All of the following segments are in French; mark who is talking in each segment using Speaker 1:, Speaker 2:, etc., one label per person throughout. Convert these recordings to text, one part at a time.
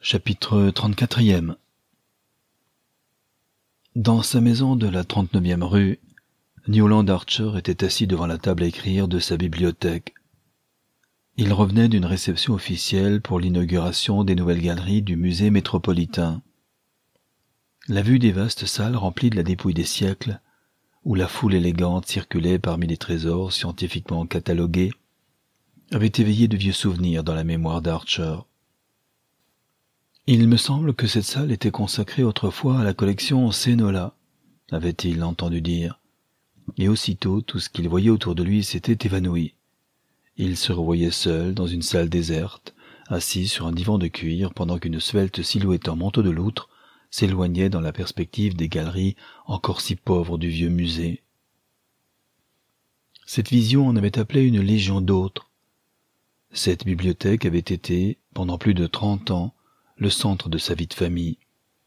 Speaker 1: Chapitre 34e. Dans sa maison de la 39e rue, Newland Archer était assis devant la table à écrire de sa bibliothèque. Il revenait d'une réception officielle pour l'inauguration des nouvelles galeries du musée métropolitain. La vue des vastes salles remplies de la dépouille des siècles, où la foule élégante circulait parmi les trésors scientifiquement catalogués, avait éveillé de vieux souvenirs dans la mémoire d'Archer. Il me semble que cette salle était consacrée autrefois à la collection Cénola, avait-il entendu dire, et aussitôt tout ce qu'il voyait autour de lui s'était évanoui. Il se revoyait seul dans une salle déserte, assis sur un divan de cuir pendant qu'une svelte silhouette en manteau de loutre s'éloignait dans la perspective des galeries encore si pauvres du vieux musée. Cette vision en avait appelé une légion d'autres. Cette bibliothèque avait été, pendant plus de 30 ans, le centre de sa vie de famille.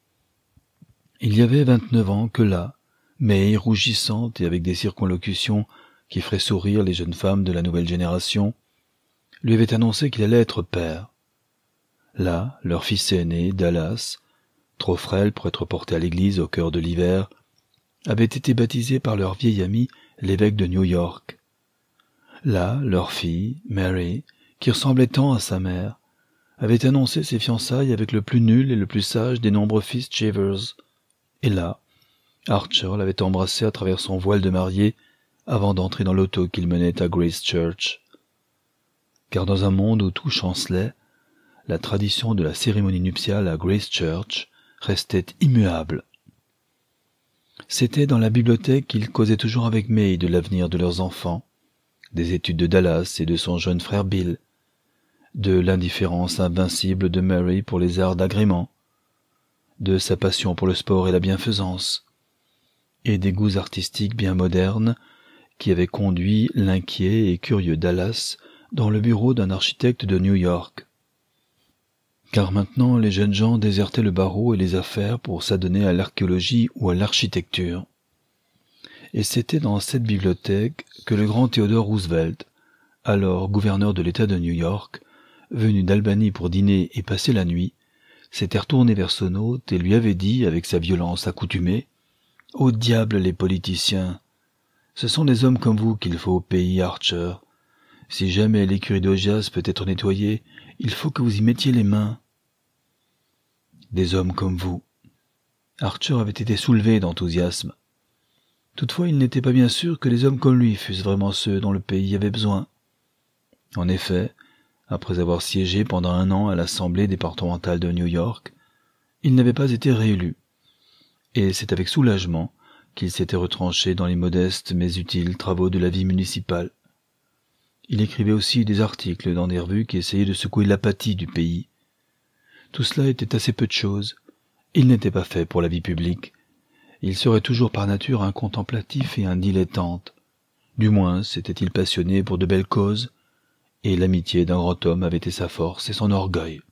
Speaker 1: Il y avait 29 ans que là, mais rougissante et avec des circonlocutions qui feraient sourire les jeunes femmes de la nouvelle génération, lui avait annoncé qu'il allait être père. Là, leur fils aîné, Dallas, trop frêle pour être porté à l'église au cœur de l'hiver, avait été baptisé par leur vieil ami, l'évêque de New York. Là, leur fille, Mary, qui ressemblait tant à sa mère, avait annoncé ses fiançailles avec le plus nul et le plus sage des nombreux fils Chevers. Et là, Archer l'avait embrassé à travers son voile de mariée avant d'entrer dans l'auto qu'il menait à Grace Church. Car dans un monde où tout chancelait, la tradition de la cérémonie nuptiale à Grace Church restait immuable. C'était dans la bibliothèque qu'il causait toujours avec May de l'avenir de leurs enfants, des études de Dallas et de son jeune frère Bill, de l'indifférence invincible de Mary pour les arts d'agrément, de sa passion pour le sport et la bienfaisance, et des goûts artistiques bien modernes qui avaient conduit l'inquiet et curieux Dallas dans le bureau d'un architecte de New York. Car maintenant les jeunes gens désertaient le barreau et les affaires pour s'adonner à l'archéologie ou à l'architecture. Et c'était dans cette bibliothèque que le grand Theodore Roosevelt, alors gouverneur de l'État de New York, venu d'Albany pour dîner et passer la nuit, s'était retourné vers son hôte et lui avait dit avec sa violence accoutumée « Au diable les politiciens! Ce sont des hommes comme vous qu'il faut au pays, Archer. Si jamais l'écurie d'Augias peut être nettoyée, il faut que vous y mettiez les mains. » Des hommes comme vous. Archer avait été soulevé d'enthousiasme. Toutefois, il n'était pas bien sûr que les hommes comme lui fussent vraiment ceux dont le pays avait besoin. En effet, après avoir siégé pendant 1 an à l'Assemblée départementale de New York, il n'avait pas été réélu, et c'est avec soulagement qu'il s'était retranché dans les modestes mais utiles travaux de la vie municipale. Il écrivait aussi des articles dans des revues qui essayaient de secouer l'apathie du pays. Tout cela était assez peu de choses. Il n'était pas fait pour la vie publique. Il serait toujours par nature un contemplatif et un dilettante. Du moins s'était-il passionné pour de belles causes, et l'amitié d'un grand homme avait été sa force et son orgueil.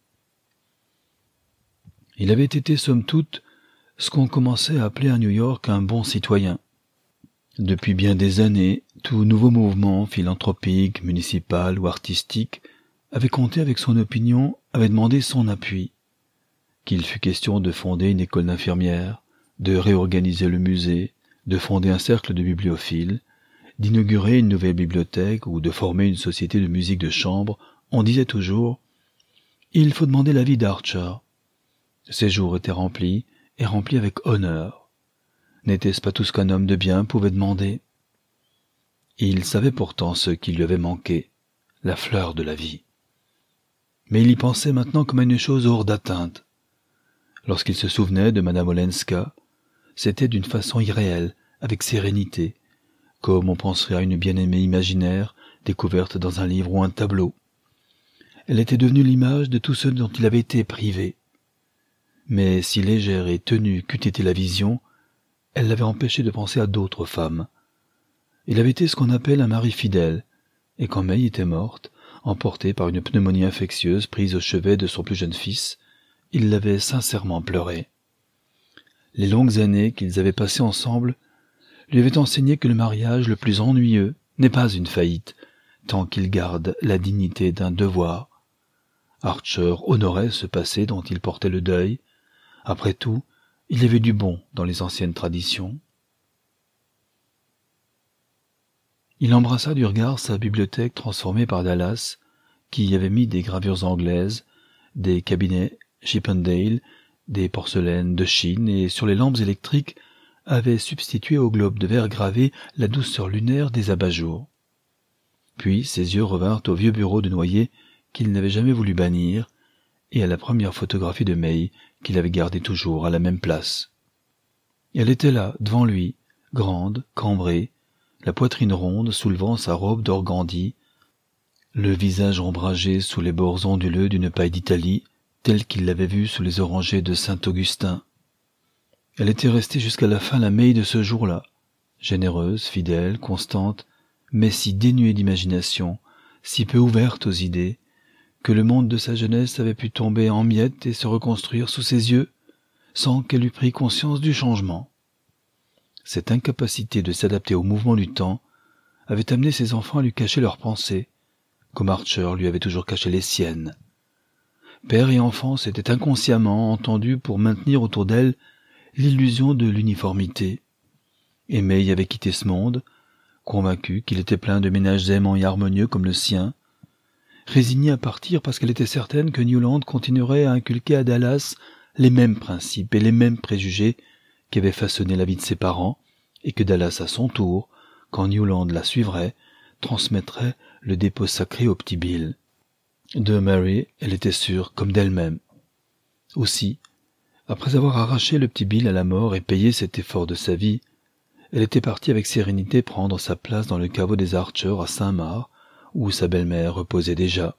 Speaker 1: Il avait été, somme toute, ce qu'on commençait à appeler à New York un bon citoyen. Depuis bien des années, tout nouveau mouvement philanthropique, municipal ou artistique avait compté avec son opinion, avait demandé son appui. Qu'il fût question de fonder une école d'infirmières, de réorganiser le musée, de fonder un cercle de bibliophiles, d'inaugurer une nouvelle bibliothèque ou de former une société de musique de chambre, on disait toujours « Il faut demander l'avis d'Archer ». Ses jours étaient remplis, et remplis avec honneur. N'était-ce pas tout ce qu'un homme de bien pouvait demander? Il savait pourtant ce qui lui avait manqué, la fleur de la vie. Mais il y pensait maintenant comme à une chose hors d'atteinte. Lorsqu'il se souvenait de Madame Olenska, c'était d'une façon irréelle, avec sérénité, comme on penserait à une bien-aimée imaginaire découverte dans un livre ou un tableau. Elle était devenue l'image de tout ce dont il avait été privé. Mais si légère et tenue qu'eût été la vision, elle l'avait empêché de penser à d'autres femmes. Il avait été ce qu'on appelle un mari fidèle, et quand May était morte, emportée par une pneumonie infectieuse prise au chevet de son plus jeune fils, il l'avait sincèrement pleuré. Les longues années qu'ils avaient passées ensemble lui avait enseigné que le mariage le plus ennuyeux n'est pas une faillite, tant qu'il garde la dignité d'un devoir. Archer honorait ce passé dont il portait le deuil. Après tout, il y avait du bon dans les anciennes traditions. Il embrassa du regard sa bibliothèque transformée par Dallas, qui y avait mis des gravures anglaises, des cabinets Chippendale, des porcelaines de Chine, et sur les lampes électriques avait substitué au globe de verre gravé la douceur lunaire des abat-jours. Puis ses yeux revinrent au vieux bureau de Noyer qu'il n'avait jamais voulu bannir, et à la première photographie de May qu'il avait gardée toujours à la même place. Elle était là, devant lui, grande, cambrée, la poitrine ronde soulevant sa robe d'organdi, le visage ombragé sous les bords onduleux d'une paille d'Italie, tel qu'il l'avait vue sous les orangers de Saint-Augustin. Elle était restée jusqu'à la fin la May de ce jour-là, généreuse, fidèle, constante, mais si dénuée d'imagination, si peu ouverte aux idées, que le monde de sa jeunesse avait pu tomber en miettes et se reconstruire sous ses yeux, sans qu'elle eût pris conscience du changement. Cette incapacité de s'adapter au mouvement du temps avait amené ses enfants à lui cacher leurs pensées, comme Archer lui avait toujours caché les siennes. Père et enfant s'étaient inconsciemment entendus pour maintenir autour d'elle l'illusion de l'uniformité. Et May avait quitté ce monde, convaincu qu'il était plein de ménages aimants et harmonieux comme le sien, résignée à partir parce qu'elle était certaine que Newland continuerait à inculquer à Dallas les mêmes principes et les mêmes préjugés qui avaient façonné la vie de ses parents, et que Dallas, à son tour, quand Newland la suivrait, transmettrait le dépôt sacré au petit Bill. De Mary, elle était sûre, comme d'elle-même. Aussi, après avoir arraché le petit Bill à la mort et payé cet effort de sa vie, elle était partie avec sérénité prendre sa place dans le caveau des Archer à Saint-Marc, où sa belle-mère reposait déjà.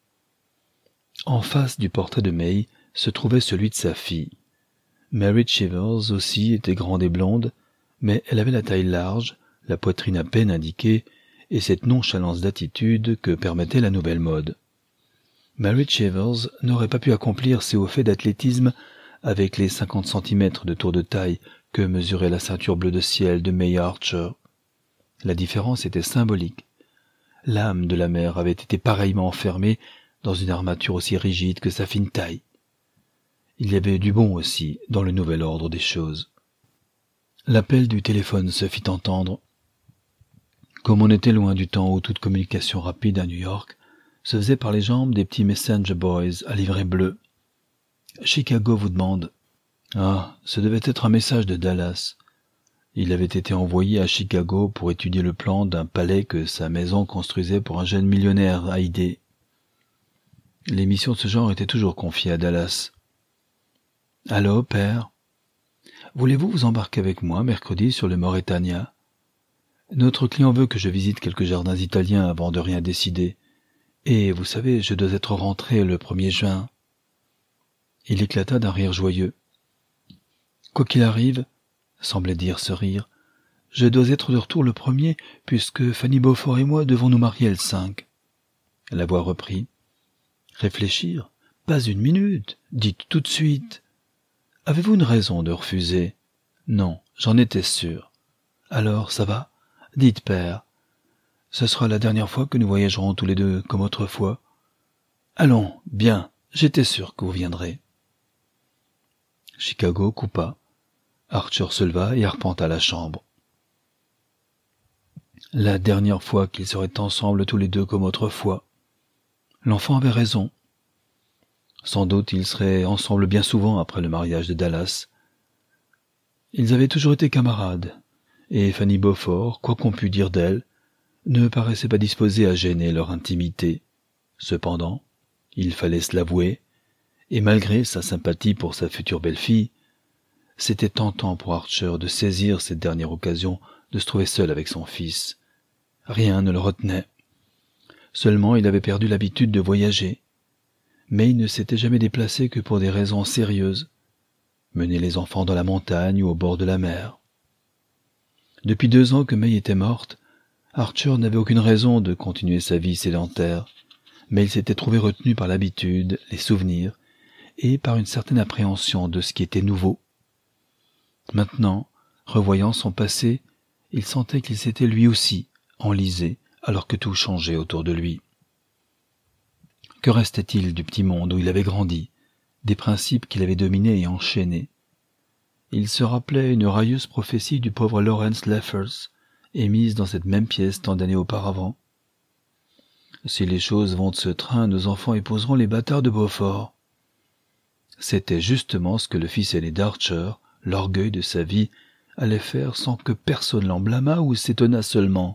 Speaker 1: En face du portrait de May se trouvait celui de sa fille. Mary Chivers aussi était grande et blonde, mais elle avait la taille large, la poitrine à peine indiquée, et cette nonchalance d'attitude que permettait la nouvelle mode. Mary Chivers n'aurait pas pu accomplir ses hauts faits d'athlétisme avec les 50 centimètres de tour de taille que mesurait la ceinture bleu de ciel de May Archer. La différence était symbolique. L'âme de la mère avait été pareillement enfermée dans une armature aussi rigide que sa fine taille. Il y avait du bon aussi dans le nouvel ordre des choses. L'appel du téléphone se fit entendre. Comme on était loin du temps où toute communication rapide à New York se faisait par les jambes des petits messenger boys à livret bleu. Chicago vous demande. Ah, ce devait être un message de Dallas. Il avait été envoyé à Chicago pour étudier le plan d'un palais que sa maison construisait pour un jeune millionnaire à idées. Les missions de ce genre étaient toujours confiées à Dallas. « Allô, père ? Voulez-vous vous embarquer avec moi mercredi sur le Mauretania ? Notre client veut que je visite quelques jardins italiens avant de rien décider. Et, vous savez, je dois être rentré le 1er juin. » Il éclata d'un rire joyeux. « Quoi qu'il arrive, semblait dire ce rire, je dois être de retour le 1er, puisque Fanny Beaufort et moi devons nous marier le 5. » La voix reprit. « Réfléchir ? Pas une minute. Dites tout de suite. Avez-vous une raison de refuser ? Non, j'en étais sûr. Alors, ça va ? Dites, père. Ce sera la dernière fois que nous voyagerons tous les deux comme autrefois. Allons, bien, j'étais sûr que vous viendrez. Chicago coupa. Archer se leva et arpenta la chambre. La dernière fois qu'ils seraient ensemble tous les deux comme autrefois. L'enfant avait raison. Sans doute ils seraient ensemble bien souvent après le mariage de Dallas. Ils avaient toujours été camarades, et Fanny Beaufort, quoi qu'on pût dire d'elle, ne paraissait pas disposée à gêner leur intimité. Cependant, il fallait se l'avouer, et malgré sa sympathie pour sa future belle-fille, c'était tentant pour Archer de saisir cette dernière occasion de se trouver seul avec son fils. Rien ne le retenait. Seulement il avait perdu l'habitude de voyager. Mais il ne s'était jamais déplacé que pour des raisons sérieuses. Mener les enfants dans la montagne ou au bord de la mer. Depuis 2 ans que May était morte, Archer n'avait aucune raison de continuer sa vie sédentaire, mais il s'était trouvé retenu par l'habitude, les souvenirs, et par une certaine appréhension de ce qui était nouveau. Maintenant, revoyant son passé, il sentait qu'il s'était lui aussi enlisé alors que tout changeait autour de lui. Que restait-il du petit monde où il avait grandi, des principes qu'il avait dominés et enchaînés? Il se rappelait une railleuse prophétie du pauvre Lawrence Leffers, émise dans cette même pièce tant d'années auparavant. Si les choses vont de ce train, nos enfants épouseront les bâtards de Beaufort. C'était justement ce que le fils aîné d'Archer, l'orgueil de sa vie, allait faire sans que personne l'en blâmât ou s'étonnât seulement.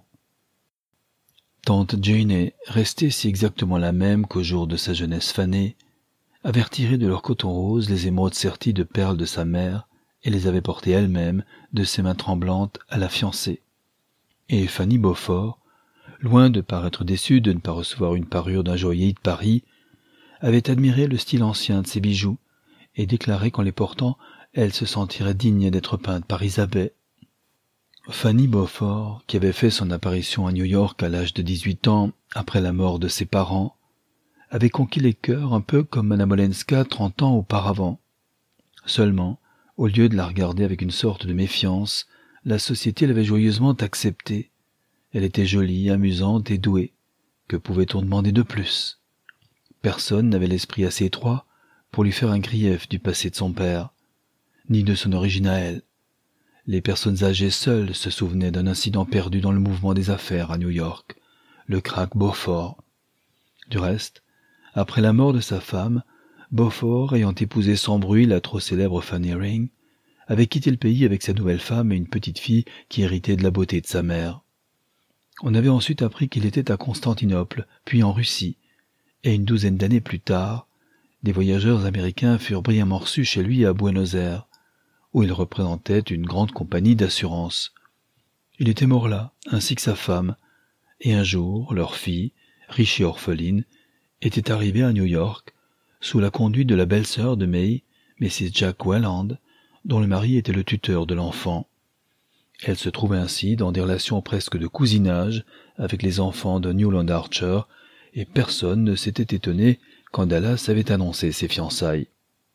Speaker 1: Tante Janey, restée si exactement la même qu'au jour de sa jeunesse fanée, avait retiré de leur coton rose les émeraudes serties de perles de sa mère et les avait portées elle-même, de ses mains tremblantes, à la fiancée. Et Fanny Beaufort, loin de paraître déçue de ne pas recevoir une parure d'un joaillier de Paris, avait admiré le style ancien de ses bijoux et déclaré qu'en les portant, elle se sentirait digne d'être peinte par Isabelle. Fanny Beaufort, qui avait fait son apparition à New York à l'âge de 18 ans, après la mort de ses parents, avait conquis les cœurs un peu comme Madame Olenska 30 ans auparavant. Seulement, au lieu de la regarder avec une sorte de méfiance, la société l'avait joyeusement acceptée. Elle était jolie, amusante et douée. Que pouvait-on demander de plus? Personne n'avait l'esprit assez étroit pour lui faire un grief du passé de son père, ni de son origine à elle. Les personnes âgées seules se souvenaient d'un incident perdu dans le mouvement des affaires à New York, le krach Beaufort. Du reste, après la mort de sa femme, Beaufort, ayant épousé sans bruit la trop célèbre Fanny Ring, avait quitté le pays avec sa nouvelle femme et une petite fille qui héritait de la beauté de sa mère. On avait ensuite appris qu'il était à Constantinople, puis en Russie, et une douzaine d'années plus tard, des voyageurs américains furent brillamment reçus chez lui à Buenos Aires, où il représentait une grande compagnie d'assurance. Il était mort là, ainsi que sa femme, et un jour, leur fille, riche et orpheline, était arrivée à New York, sous la conduite de la belle-sœur de May, Mrs. Jack Welland, dont le mari était le tuteur de l'enfant. Elle se trouvait ainsi dans des relations presque de cousinage avec les enfants de Newland Archer, et personne ne s'était étonné quand Dallas avait annoncé ses fiançailles.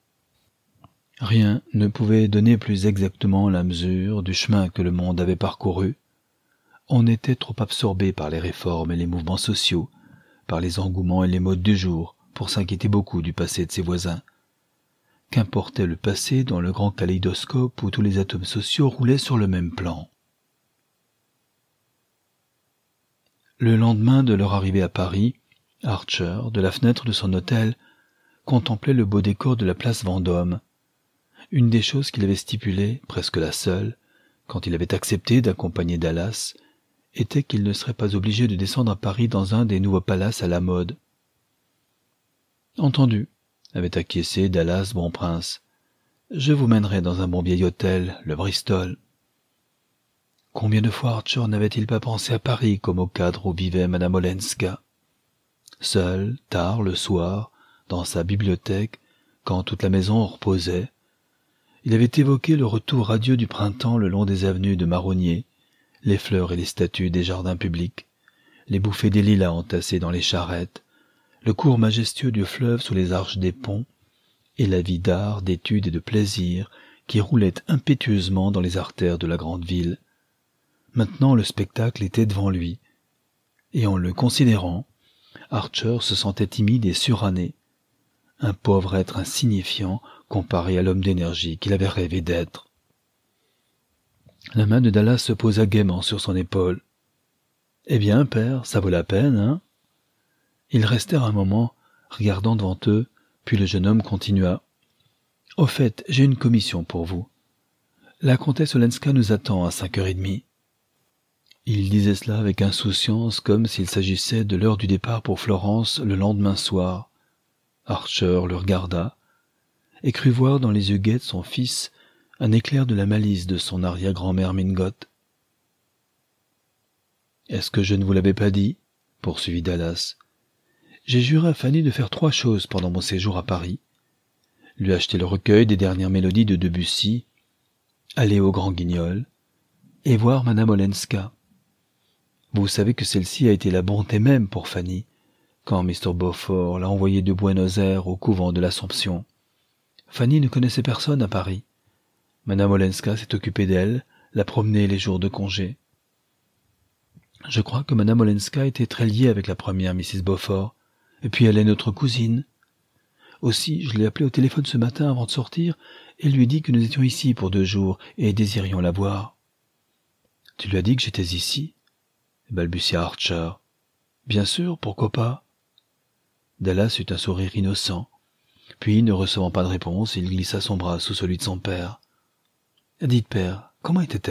Speaker 1: Rien ne pouvait donner plus exactement la mesure du chemin que le monde avait parcouru. On était trop absorbé par les réformes et les mouvements sociaux, par les engouements et les modes du jour, pour s'inquiéter beaucoup du passé de ses voisins. Qu'importait le passé dans le grand kaléidoscope où tous les atomes sociaux roulaient sur le même plan? Le lendemain de leur arrivée à Paris, Archer, de la fenêtre de son hôtel, contemplait le beau décor de la place Vendôme. Une des choses qu'il avait stipulées, presque la seule, quand il avait accepté d'accompagner Dallas, était qu'il ne serait pas obligé de descendre à Paris dans un des nouveaux palaces à la mode. « Entendu », avait acquiescé Dallas Bonprince. « Je vous mènerai dans un bon vieil hôtel, le Bristol. » Combien de fois Archer n'avait-il pas pensé à Paris comme au cadre où vivait Madame Olenska? Seul, tard le soir, dans sa bibliothèque, quand toute la maison reposait, il avait évoqué le retour radieux du printemps le long des avenues de marronniers, les fleurs et les statues des jardins publics, les bouffées des lilas entassés dans les charrettes, le cours majestueux du fleuve sous les arches des ponts, et la vie d'art, d'étude et de plaisir qui roulait impétueusement dans les artères de la grande ville. Maintenant le spectacle était devant lui, et en le considérant, Archer se sentait timide et suranné, un pauvre être insignifiant comparé à l'homme d'énergie qu'il avait rêvé d'être. La main de Dallas se posa gaiement sur son épaule. « Eh bien, père, ça vaut la peine, hein ?» Ils restèrent un moment, regardant devant eux, puis le jeune homme continua. « Au fait, j'ai une commission pour vous. La comtesse Olenska nous attend à 5h30. » Il disait cela avec insouciance, comme s'il s'agissait de l'heure du départ pour Florence le lendemain soir. Archer le regarda, et crut voir dans les yeux gais de son fils un éclair de la malice de son arrière-grand-mère Mingotte. « Est-ce que je ne vous l'avais pas dit ?» poursuivit Dallas. « J'ai juré à Fanny de faire 3 choses pendant mon séjour à Paris. Lui acheter le recueil des dernières mélodies de Debussy, aller au Grand Guignol, et voir Madame Olenska. Vous savez que celle-ci a été la bonté même pour Fanny, quand Mr. Beaufort l'a envoyée de Buenos Aires au couvent de l'Assomption. Fanny ne connaissait personne à Paris. Madame Olenska s'est occupée d'elle, l'a promenée les jours de congé. Je crois que Madame Olenska était très liée avec la première Mrs. Beaufort, Et puis elle est notre cousine. Aussi, je l'ai appelée au téléphone ce matin avant de sortir et lui ai dit que nous étions ici pour 2 jours et désirions la voir. »« Tu lui as dit que j'étais ici ?» balbutia Archer. « Bien sûr, pourquoi pas ?» Dallas eut un sourire innocent. Puis, ne recevant pas de réponse, il glissa son bras sous celui de son père. « Dites, père, comment était-elle »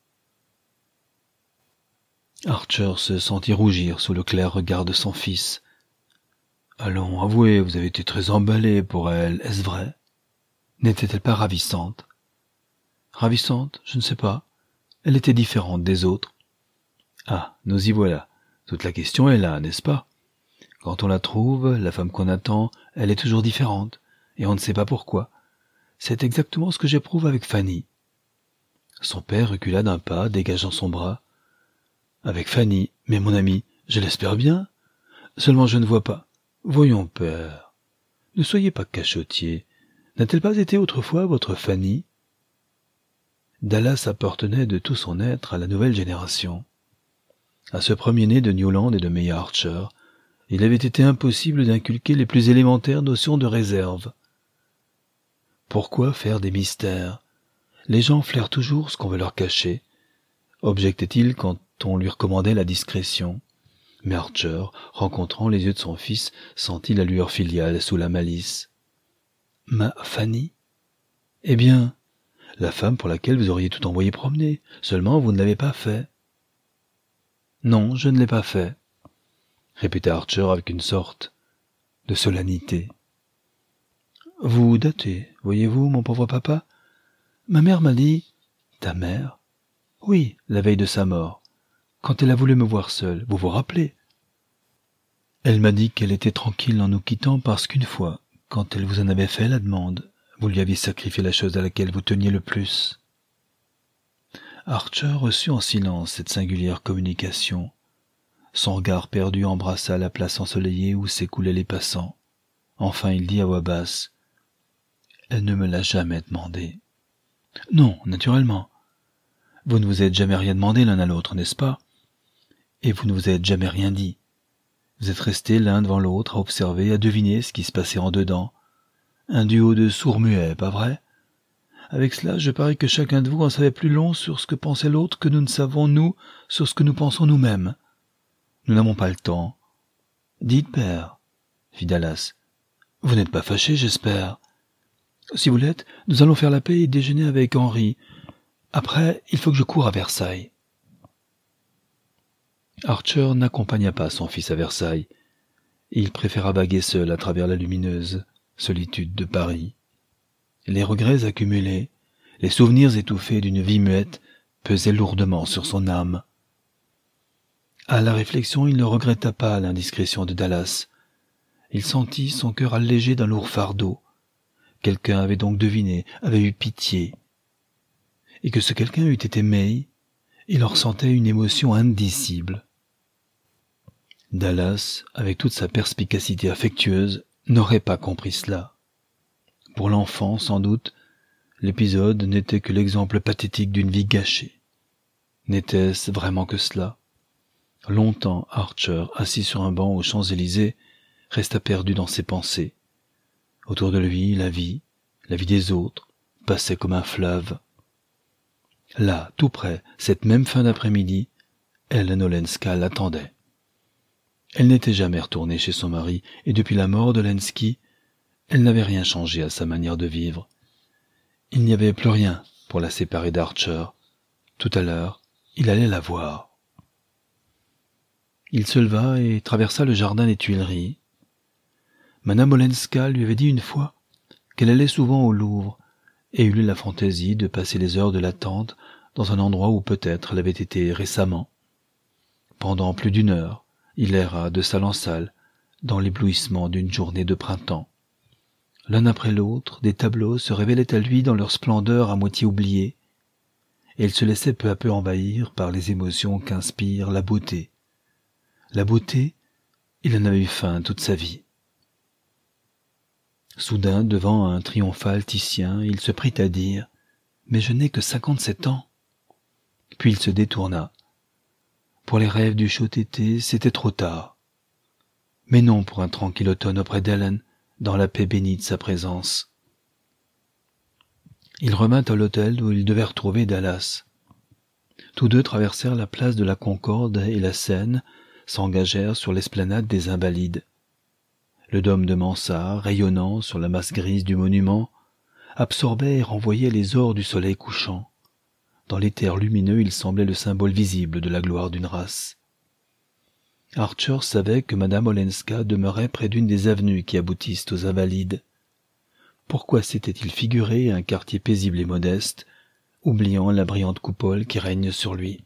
Speaker 1: Archer se sentit rougir sous le clair regard de son fils. « Allons, avouez, vous avez été très emballé pour elle, est-ce vrai ? N'était-elle pas ravissante ?»« Ravissante, je ne sais pas. Elle était différente des autres. » »« Ah, nous y voilà. Toute la question est là, n'est-ce pas ? Quand on la trouve, la femme qu'on attend, elle est toujours différente, et on ne sait pas pourquoi. C'est exactement ce que j'éprouve avec Fanny. » Son père recula d'un pas, dégageant son bras. « Avec Fanny, mais mon ami, je l'espère bien. Seulement je ne vois pas. Voyons, père. Ne soyez pas cachotier. N'a-t-elle pas été autrefois votre Fanny ?» Dallas appartenait de tout son être à la nouvelle génération. À ce premier-né de Newland et de Maya Archer, il avait été impossible d'inculquer les plus élémentaires notions de réserve. Pourquoi faire des mystères ? Les gens flairent toujours ce qu'on veut leur cacher, objectait-il quand on lui recommandait la discrétion. Mais Archer, rencontrant les yeux de son fils, sentit la lueur filiale sous la malice. « Ma Fanny ? Eh bien, la femme pour laquelle vous auriez tout envoyé promener, seulement vous ne l'avez pas fait. »« Non, je ne l'ai pas fait. » répéta Archer avec une sorte de solennité. « Vous datez, voyez-vous, mon pauvre papa. Ma mère m'a dit... »« Ta mère ?»« Oui, la veille de sa mort, quand elle a voulu me voir seul, vous vous rappelez ? Elle m'a dit qu'elle était tranquille en nous quittant parce qu'une fois, quand elle vous en avait fait la demande, vous lui aviez sacrifié la chose à laquelle vous teniez le plus. » Archer reçut en silence cette singulière communication. Son regard perdu embrassa la place ensoleillée où s'écoulaient les passants. Enfin, il dit à voix basse. « Elle ne me l'a jamais demandé. »« Non, naturellement. Vous ne vous êtes jamais rien demandé l'un à l'autre, n'est-ce pas ? Et vous ne vous êtes jamais rien dit. Vous êtes restés l'un devant l'autre à observer, à deviner ce qui se passait en dedans. Un duo de sourds-muets, pas vrai ? Avec cela, je parie que chacun de vous en savait plus long sur ce que pensait l'autre que nous ne savons, nous, sur ce que nous pensons nous-mêmes. Nous n'avons pas le temps. »« Dites, père, » fit Dallas. « Vous n'êtes pas fâché, j'espère. Si vous l'êtes, nous allons faire la paix et déjeuner avec Henri. Après, il faut que je coure à Versailles. » Archer n'accompagna pas son fils à Versailles. Il préféra vaguer seul à travers la lumineuse solitude de Paris. Les regrets accumulés, les souvenirs étouffés d'une vie muette pesaient lourdement sur son âme. À la réflexion, il ne regretta pas l'indiscrétion de Dallas. Il sentit son cœur allégé d'un lourd fardeau. Quelqu'un avait donc deviné, avait eu pitié. Et que ce quelqu'un eût été May, il en ressentait une émotion indicible. Dallas, avec toute sa perspicacité affectueuse, n'aurait pas compris cela. Pour l'enfant, sans doute, l'épisode n'était que l'exemple pathétique d'une vie gâchée. N'était-ce vraiment que cela ? Longtemps, Archer, assis sur un banc aux Champs-Élysées, resta perdu dans ses pensées. Autour de lui, la vie des autres, passait comme un fleuve. Là, tout près, cette même fin d'après-midi, Ellen Olenska l'attendait. Elle n'était jamais retournée chez son mari, et depuis la mort de Lenski, elle n'avait rien changé à sa manière de vivre. Il n'y avait plus rien pour la séparer d'Archer. Tout à l'heure, il allait la voir. Il se leva et traversa le jardin des Tuileries. Madame Olenska lui avait dit une fois qu'elle allait souvent au Louvre et eut la fantaisie de passer les heures de l'attente dans un endroit où peut-être elle avait été récemment. Pendant plus d'1 heure, il erra de salle en salle dans l'éblouissement d'une journée de printemps. L'un après l'autre, des tableaux se révélaient à lui dans leur splendeur à moitié oubliée, et il se laissait peu à peu envahir par les émotions qu'inspire la beauté. La beauté, il en avait eu faim toute sa vie. Soudain, devant un triomphal Titien, il se prit à dire « Mais je n'ai que 57 ans !» Puis il se détourna. Pour les rêves du chaud été, c'était trop tard. mais non pour un tranquille automne auprès d'Hélène, dans la paix bénie de sa présence. Il revint à l'hôtel où il devait retrouver Dallas. Tous deux traversèrent la place de la Concorde et la Seine, s'engagèrent sur l'esplanade des Invalides. Le dôme de mansart, rayonnant sur la masse grise du monument, absorbait et renvoyait les ors du soleil couchant. Dans l'éther lumineux, il semblait le symbole visible de la gloire d'une race. Archer savait que Madame Olenska demeurait près d'une des avenues qui aboutissent aux Invalides. Pourquoi s'était-il figuré un quartier paisible et modeste, oubliant la brillante coupole qui règne sur lui?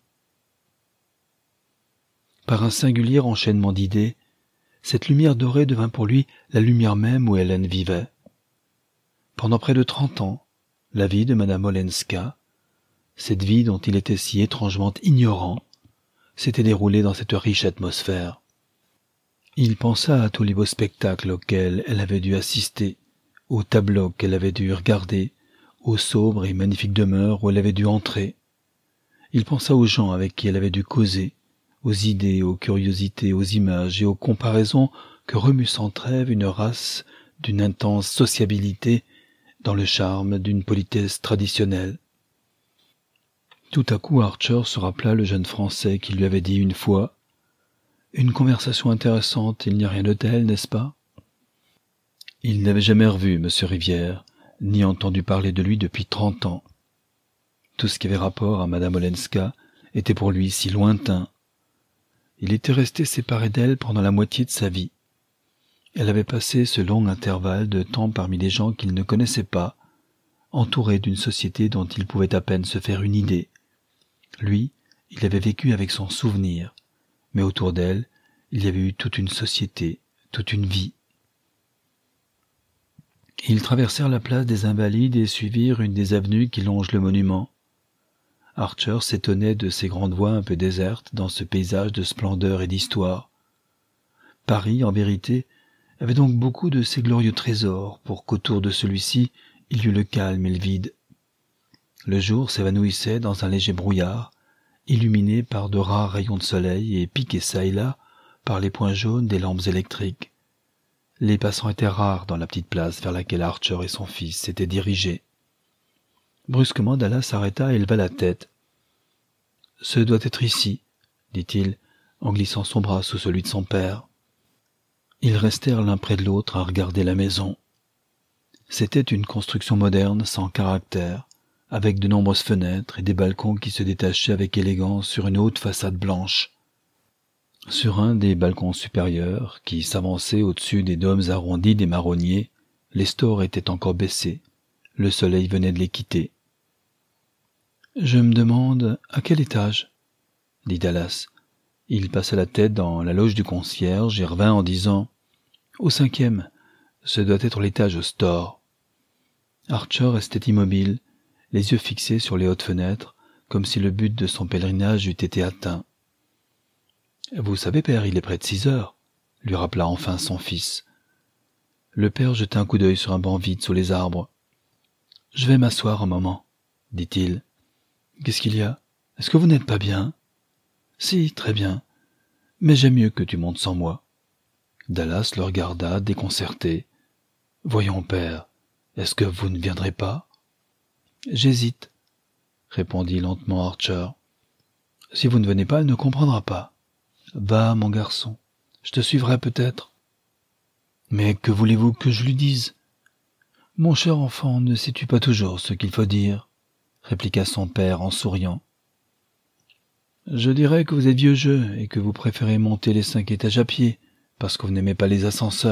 Speaker 1: Par un singulier enchaînement d'idées, cette lumière dorée devint pour lui la lumière même où Hélène vivait. Pendant près de 30 ans, la vie de Madame Olenska, cette vie dont il était si étrangement ignorant, s'était déroulée dans cette riche atmosphère. Il pensa à tous les beaux spectacles auxquels elle avait dû assister, aux tableaux qu'elle avait dû regarder, aux sobres et magnifiques demeures où elle avait dû entrer. Il pensa aux gens avec qui elle avait dû causer, aux idées, aux curiosités, aux images et aux comparaisons que remue sans trêve une race d'une intense sociabilité dans le charme d'une politesse traditionnelle. Tout à coup Archer se rappela le jeune Français qui lui avait dit une fois « Une conversation intéressante, il n'y a rien de tel, n'est-ce pas ?» Il n'avait jamais revu M. Rivière, ni entendu parler de lui depuis 30 ans. Tout ce qui avait rapport à Madame Olenska était pour lui si lointain. Il était resté séparé d'elle pendant la moitié de sa vie. Elle avait passé ce long intervalle de temps parmi des gens qu'il ne connaissait pas, entouré d'une société dont il pouvait à peine se faire une idée. Lui, il avait vécu avec son souvenir, mais autour d'elle, il y avait eu toute une société, toute une vie. Ils traversèrent la place des Invalides et suivirent une des avenues qui longent le monument. Archer s'étonnait de ces grandes voies un peu désertes dans ce paysage de splendeur et d'histoire. Paris, en vérité, avait donc beaucoup de ces glorieux trésors pour qu'autour de celui-ci il y eût le calme et le vide. Le jour s'évanouissait dans un léger brouillard, illuminé par de rares rayons de soleil et piqué çà et là par les points jaunes des lampes électriques. Les passants étaient rares dans la petite place vers laquelle Archer et son fils s'étaient dirigés. Brusquement, Dallas s'arrêta et éleva la tête. « Ce doit être ici, » dit-il, en glissant son bras sous celui de son père. Ils restèrent l'un près de l'autre à regarder la maison. C'était une construction moderne sans caractère, avec de nombreuses fenêtres et des balcons qui se détachaient avec élégance sur une haute façade blanche. Sur un des balcons supérieurs, qui s'avançait au-dessus des dômes arrondis des marronniers, les stores étaient encore baissés. Le soleil venait de les quitter. « Je me demande à quel étage ?» dit Dallas. Il passa la tête dans la loge du concierge et revint en disant « Au 5e, ce doit être l'étage au store. » Archer restait immobile, les yeux fixés sur les hautes fenêtres, comme si le but de son pèlerinage eût été atteint. « Vous savez, père, il est près de 6 heures, » lui rappela enfin son fils. Le père jeta un coup d'œil sur un banc vide sous les arbres. « Je vais m'asseoir un moment, » dit-il. « Qu'est-ce qu'il y a? Est-ce que vous n'êtes pas bien ?»« Si, très bien. Mais j'aime mieux que tu montes sans moi. » Dallas le regarda, déconcerté. « Voyons, père, est-ce que vous ne viendrez pas ?»« J'hésite, » répondit lentement Archer. « Si vous ne venez pas, elle ne comprendra pas. »« Bah, mon garçon, je te suivrai peut-être. »« Mais que voulez-vous que je lui dise ?»« Mon cher enfant, ne sais-tu pas toujours ce qu'il faut dire ?» répliqua son père en souriant. « Je dirais que vous êtes vieux jeu et que vous préférez monter les 5 étages à pied, parce que vous n'aimez pas les ascenseurs. »«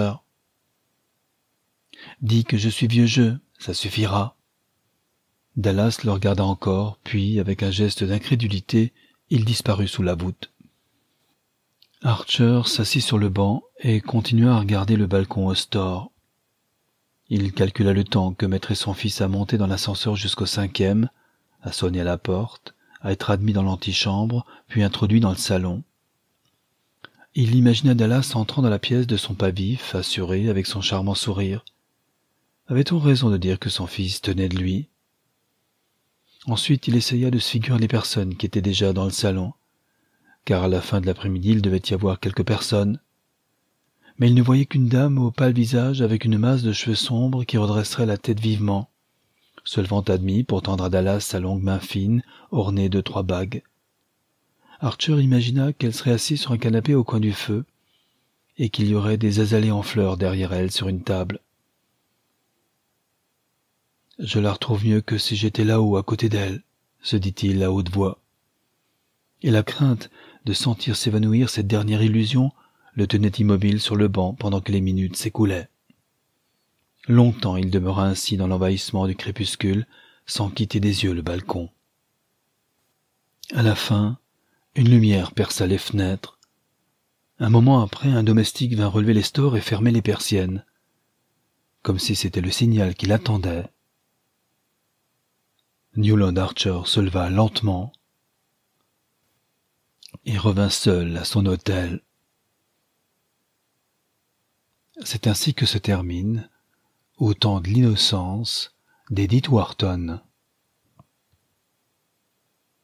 Speaker 1: Dis que je suis vieux jeu, ça suffira. » Dallas le regarda encore, puis, avec un geste d'incrédulité, il disparut sous la voûte. Archer s'assit sur le banc et continua à regarder le balcon au store. Il calcula le temps que mettrait son fils à monter dans l'ascenseur jusqu'au 5e, à sonner à la porte, à être admis dans l'antichambre, puis introduit dans le salon. Il imagina Dallas entrant dans la pièce de son pas vif, assuré, avec son charmant sourire. Avait-on raison de dire que son fils tenait de lui? Ensuite, il essaya de se figurer les personnes qui étaient déjà dans le salon, car à la fin de l'après-midi, il devait y avoir quelques personnes. mais il ne voyait qu'une dame au pâle visage avec une masse de cheveux sombres qui redresserait la tête vivement, se levant à demi pour tendre à Dallas sa longue main fine, ornée de 3 bagues. Archer imagina qu'elle serait assise sur un canapé au coin du feu, et qu'il y aurait des azalées en fleurs derrière elle sur une table. « Je la retrouve mieux que si j'étais là-haut à côté d'elle, » se dit-il à haute voix. Et la crainte de sentir s'évanouir cette dernière illusion le tenait immobile sur le banc pendant que les minutes s'écoulaient. Longtemps il demeura ainsi dans l'envahissement du crépuscule, sans quitter des yeux le balcon. À la fin, une lumière perça les fenêtres. Un moment après, un domestique vint relever les stores et fermer les persiennes, comme si c'était le signal qu'il attendait. Newland Archer se leva lentement et revint seul à son hôtel. C'est ainsi que se termine Au temps de l'innocence d'Edith Wharton.